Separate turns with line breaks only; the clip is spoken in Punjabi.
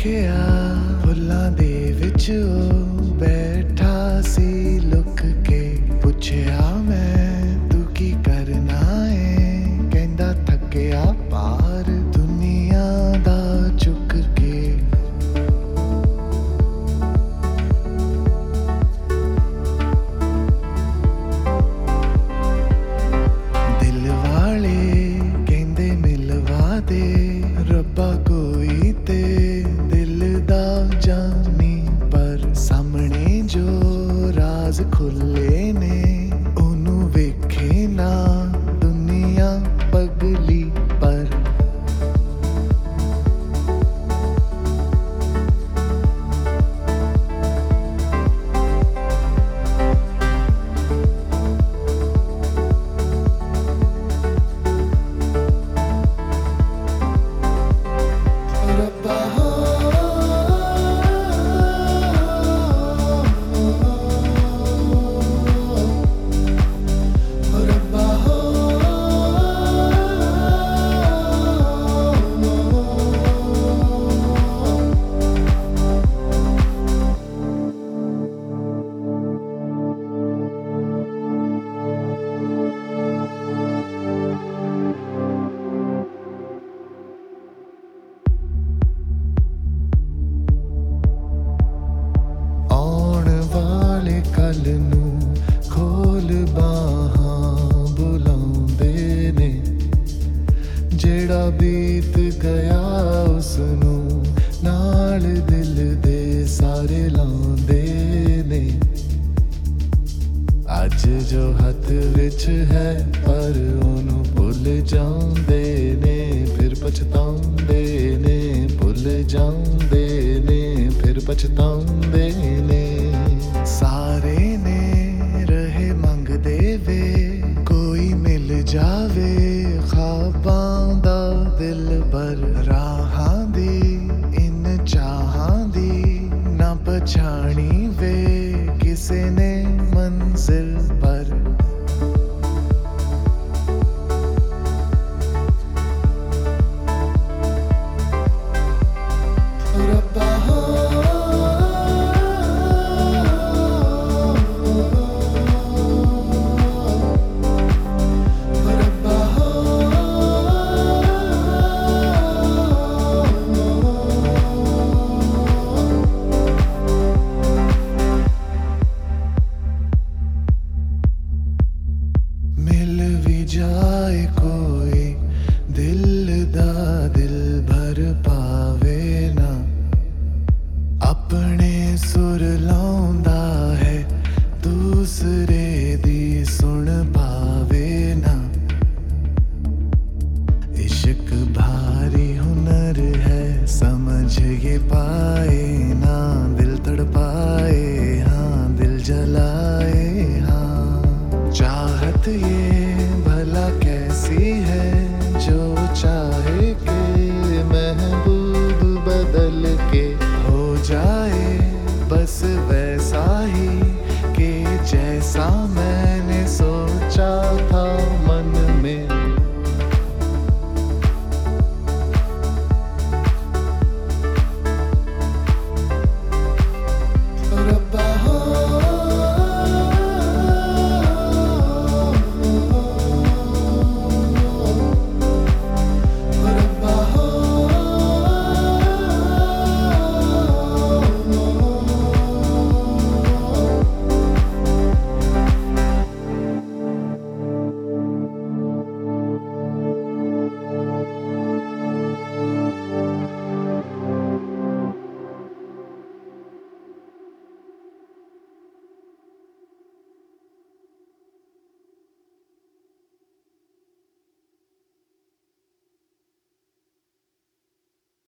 ਵੇਖਿਆ ਫੁੱਲਾਂ ਦੇ ਵਿੱਚ ਉਹ ਬੈਠਾ ਸੀ ਲੁਕ ਕੇ। ਪੁੱਛਿਆ ਮੈਂ ਤੂੰ ਕੀ ਕਰਨਾ ਏ, ਕਹਿੰਦਾ ਥੱਕਿਆ ਭਾਰ ਦੁਨੀਆ ਦਾ ਚੁੱਕ ਕੇ। ਦਿਲ ਵਾਲੇ ਕਹਿੰਦੇ ਮਿਲਵਾ ਦੇ ਰੱਬਾ ਕੋਈ ਤੇ ਦਿਲ ਦਾ ਜਾਨੀ, ਪਰ ਸਾਹਮਣੇ ਜੋ ਰਾਜ਼ ਖੁੱਲੇ ਨੇ ਉਹਨੂੰ ਵੇਖੇ ਨਾ ਦੁਨੀਆ ਪਗਲੀ ਪਰ। ਕੱਲ ਨੂੰ ਖੋਲ ਬਾਹਾਂ ਬੁਲਾਉਂਦੇ ਨੇ, ਜਿਹੜਾ ਬੀਤ ਗਿਆ ਉਸ ਨੂੰ ਨਾਲ ਦਿਲ ਦੇ ਸਾਰੇ ਲਾਉਂਦੇ ਨੇ। ਅੱਜ ਜੋ ਹੱਥ ਵਿੱਚ ਹੈ ਪਰ ਉਹਨੂੰ ਭੁੱਲ ਜਾਂਦੇ ਨੇ, ਫਿਰ ਪਛਤਾਉਂਦੇ ਨੇ, ਭੁੱਲ ਜਾਂਦੇ ਨੇ, ਫਿਰ ਪਛਤਾਉਂਦੇ ਨੇ। ਸਾਰੇ ਨੇ ਰਹੇ ਮੰਗਦੇ ਵੇ ਕੋਈ ਮਿਲ ਜਾਵੇ ਖ਼ਾਬਾਂ ਦਾ ਦਿਲ ਭਰ। ਰਾਹਾਂ ਦੀ ਇਨ ਚਾਹਾਂ ਦੀ ਨਾ ਪਛਾਣੀ ਵੇ ਕਿਸੇ ਨੇ ਮੰਜ਼ਿਲ ਪਰ। मिल भी जाए